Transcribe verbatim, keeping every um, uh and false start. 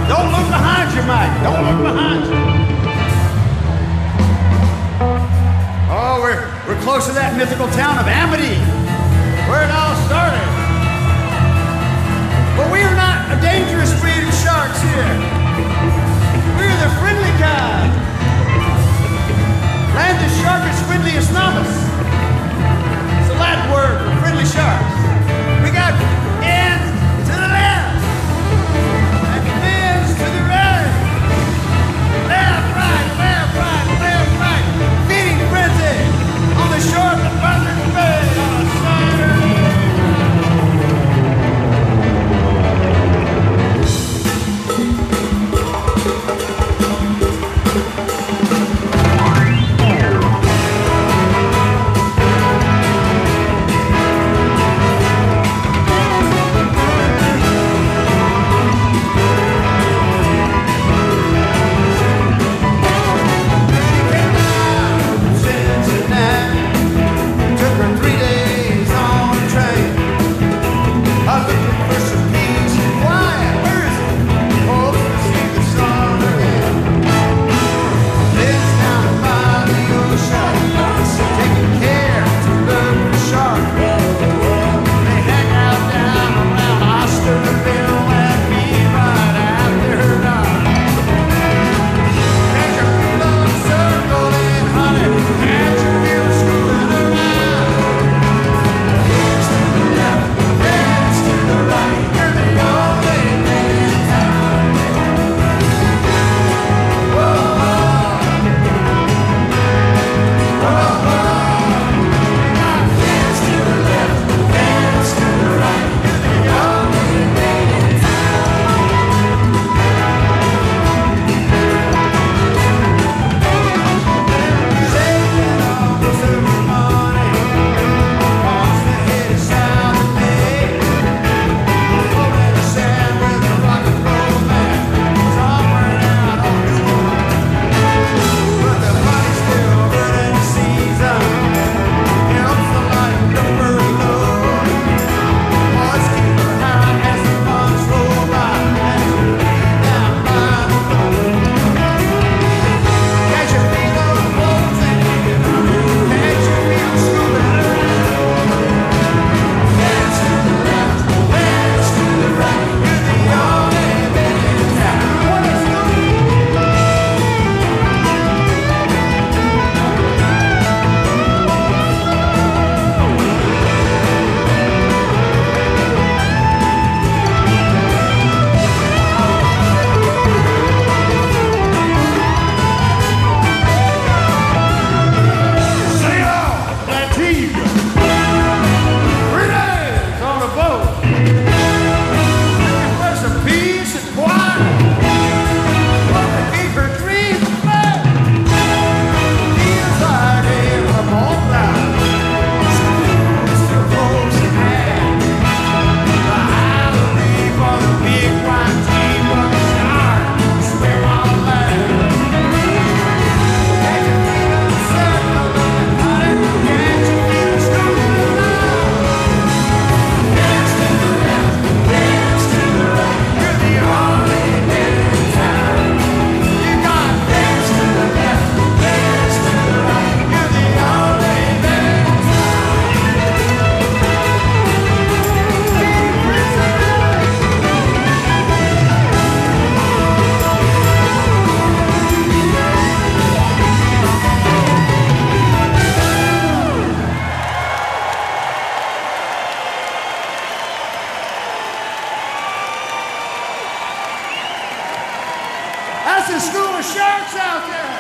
Don't look behind you, Mike. Don't look behind you. Oh, we're, we're close to that mythical town of Amity, where it all started. But we are not a dangerous breed of sharks here. We're the friendly kind. Landis sharkus friendliest novice. It's a Latin word for friendly sharks. We got ends to the left and fins to the right. Left, right, left, right, left, right. Feeding frenzy on the shore of the Buzzards Bay on a Saturday. That's a school of sharks out there.